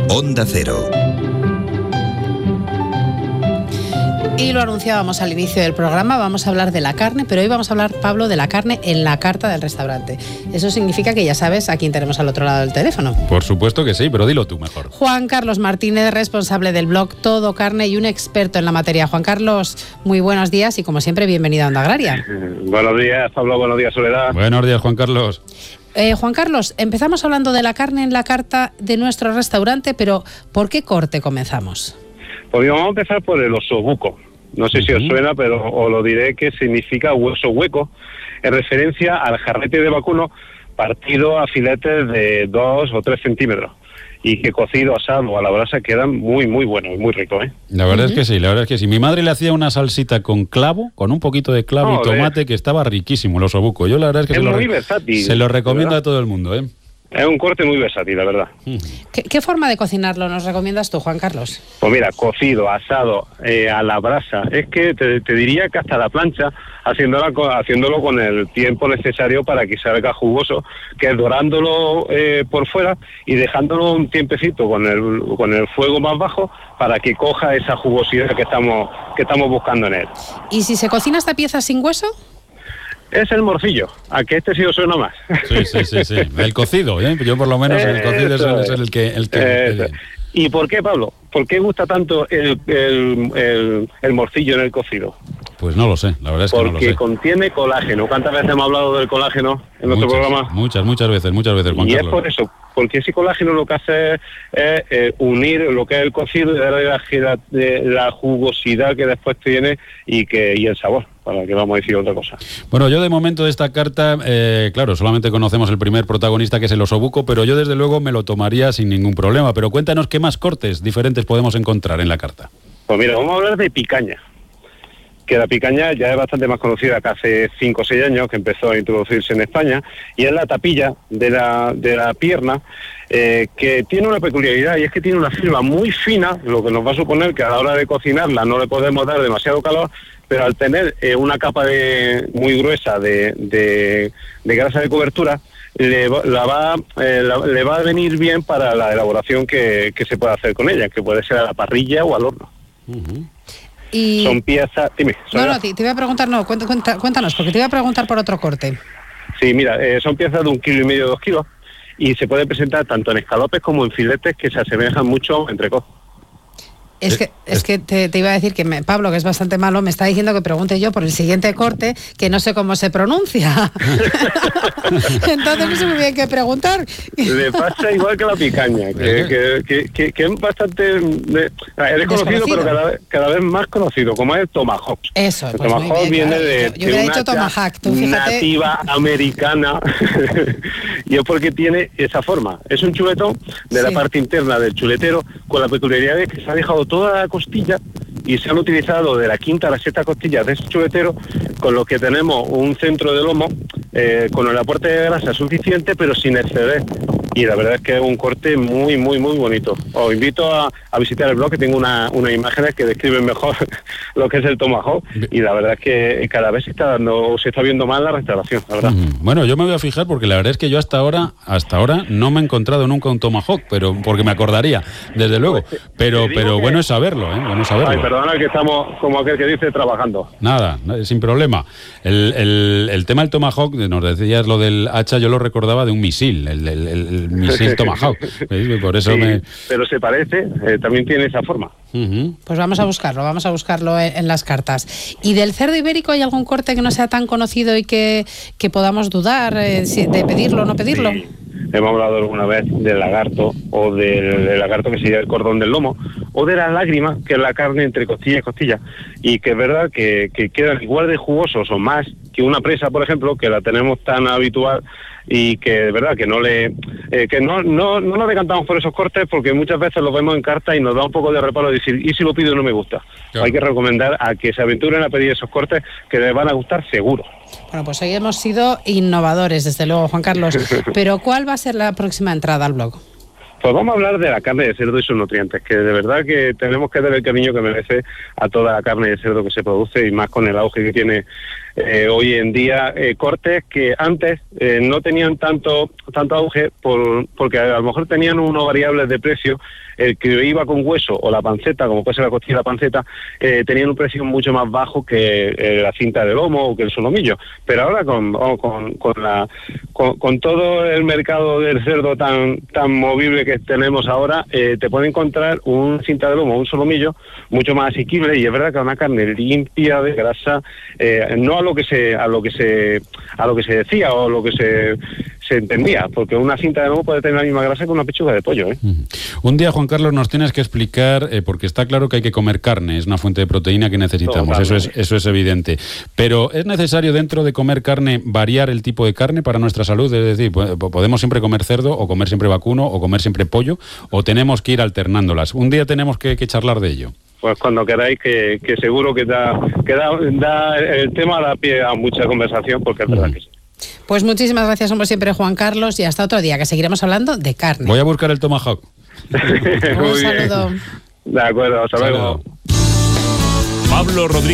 Onda Cero. Y lo anunciábamos al inicio del programa, vamos a hablar de la carne, pero hoy vamos a hablar, Pablo, de la carne en la carta del restaurante. Eso significa que ya sabes a quién tenemos al otro lado del teléfono. Por supuesto que sí, pero dilo tú mejor. Juan Carlos Martínez, responsable del blog Todo Carne y un experto en la materia. Juan Carlos, muy buenos días y como siempre, bienvenido a Onda Agraria. Buenos días, Pablo, buenos días, Soledad. Buenos días, Juan Carlos. Juan Carlos, empezamos hablando de la carne en la carta de nuestro restaurante, pero ¿por qué corte comenzamos? Pues vamos a empezar por el osobuco. No sé si os suena, pero os lo diré, que significa hueso hueco, en referencia al jarrete de vacuno partido a filetes de 2 o 3 centímetros. Y que cocido, asado o a la brasa quedan muy, muy buenos y muy ricos, ¿eh? La verdad es que sí, la verdad es que sí. Mi madre le hacía una salsita con clavo, con un poquito de clavo y tomate, que estaba riquísimo el osobuco. Yo la verdad es que se lo recomiendo, ¿verdad?, a todo el mundo, ¿eh? Es un corte muy versátil, la verdad. ¿Qué forma de cocinarlo nos recomiendas tú, Juan Carlos? Pues mira, cocido, asado, a la brasa. Es que te diría que hasta la plancha, haciéndolo con el tiempo necesario para que salga jugoso, que es dorándolo por fuera y dejándolo un tiempecito con el fuego más bajo para que coja esa jugosidad que estamos buscando en él. ¿Y si se cocina esta pieza sin hueso? Es el morcillo, a que sí os suena más. Sí. El cocido, ¿eh? Yo por lo menos el cocido es el que... ¿Y por qué, Pablo? ¿Por qué gusta tanto el morcillo en el cocido? Pues no lo sé, la verdad es que no lo sé. Porque contiene colágeno. ¿Cuántas veces hemos hablado del colágeno en nuestro programa? Muchas veces, Juan Carlos. Y es por eso, porque ese colágeno lo que hace es unir lo que es el cocido y darle la jugosidad que después tiene y el sabor, para que vamos a decir otra cosa. Bueno, yo de momento de esta carta, claro, solamente conocemos el primer protagonista, que es el osobuco, pero yo desde luego me lo tomaría sin ningún problema. Pero cuéntanos qué más cortes diferentes podemos encontrar en la carta. Pues mira, vamos a hablar de picaña. Que la picaña ya es bastante más conocida que hace 5 o 6 años, que empezó a introducirse en España, y es la tapilla de la pierna, que tiene una peculiaridad, y es que tiene una fibra muy fina, lo que nos va a suponer que a la hora de cocinarla no le podemos dar demasiado calor, pero al tener una capa muy gruesa de grasa de cobertura, le va a venir bien para la elaboración que se puede hacer con ella, que puede ser a la parrilla o al horno. Y... Son piezas... Dime. No, te iba a preguntar, cuéntanos, porque te iba a preguntar por otro corte. Sí, mira, son piezas de 1,5 kilos, 2 kilos, y se puede presentar tanto en escalopes como en filetes que se asemejan mucho entre entrecot. Es que te iba a decir que Pablo, que es bastante malo, me está diciendo que pregunte yo por el siguiente corte, que no sé cómo se pronuncia. Entonces no sé muy bien qué preguntar. Le pasa igual que la picaña, que es bastante... Eres conocido, pero cada vez más conocido, como es el tomahawk. Eso, el pues tomahawk muy bien, viene claro. Yo hubiera dicho tomahawk, tú fíjate. Nativa americana, y es porque tiene esa forma. Es un chuletón de la parte interna del chuletero, con la peculiaridad de que se ha dejado toda la costilla y se han utilizado de la quinta a la sexta costilla de ese chuletero, con lo que tenemos un centro de lomo con el aporte de grasa suficiente, pero sin exceder. Y la verdad es que es un corte muy, muy, muy bonito. Os invito a visitar el blog, que tengo unas imágenes que describen mejor lo que es el tomahawk, y la verdad es que cada vez se está viendo más la restauración, la verdad. Bueno, yo me voy a fijar, porque la verdad es que yo hasta ahora no me he encontrado nunca un tomahawk, pero porque me acordaría, desde luego. Pero bueno es saberlo, ¿eh? Bueno es saberlo. Ay, perdona que estamos, como aquel que dice, trabajando. Nada, sin problema. El tema del tomahawk, nos decías lo del hacha, yo lo recordaba de un misil, el misil tomahawk. Por eso sí, pero se parece, también tiene esa forma. Pues vamos a buscarlo en las cartas. ¿Y del cerdo ibérico hay algún corte que no sea tan conocido y que podamos dudar de pedirlo o no pedirlo? Sí. Hemos hablado alguna vez del lagarto, o del lagarto, que sería el cordón del lomo, o de la lágrima, que es la carne entre costilla y costilla, y que es verdad que quedan igual de jugosos o más que una presa, por ejemplo, que la tenemos tan habitual, y que es verdad que no nos decantamos por esos cortes, porque muchas veces los vemos en carta y nos da un poco de reparo de decir, ¿y si lo pido y no me gusta? Claro. Hay que recomendar a que se aventuren a pedir esos cortes, que les van a gustar seguro. Bueno, pues hoy hemos sido innovadores, desde luego, Juan Carlos. Pero ¿cuál va a ser la próxima entrada al blog? Pues vamos a hablar de la carne de cerdo y sus nutrientes, que de verdad que tenemos que dar el cariño que merece a toda la carne de cerdo que se produce, y más con el auge que tiene hoy en día cortes que antes no tenían tanto auge porque a lo mejor tenían unos variables de precio. El que iba con hueso o la panceta, como puede ser la costilla y la panceta, tenían un precio mucho más bajo que la cinta de lomo o que el solomillo. Pero ahora con todo el mercado del cerdo tan movible que tenemos ahora, te puede encontrar un cinta de lomo o un solomillo mucho más asequible, y es verdad que una carne limpia de grasa, no a lo que se decía o lo que se entendía, porque una cinta de lomo puede tener la misma grasa que una pechuga de pollo. Un día, Juan Carlos, nos tienes que explicar, porque está claro que hay que comer carne, es una fuente de proteína que necesitamos, eso es evidente. Pero ¿es necesario dentro de comer carne variar el tipo de carne para nuestra salud? Es decir, ¿podemos siempre comer cerdo o comer siempre vacuno o comer siempre pollo, o tenemos que ir alternándolas? Un día tenemos que charlar de ello. Pues cuando queráis, que seguro que da el tema da pie a mucha conversación, porque es verdad que sí. Pues muchísimas gracias, como siempre, Juan Carlos, y hasta otro día, que seguiremos hablando de carne. Voy a buscar el tomahawk. Un saludo. De acuerdo, hasta luego. Pablo Rodríguez.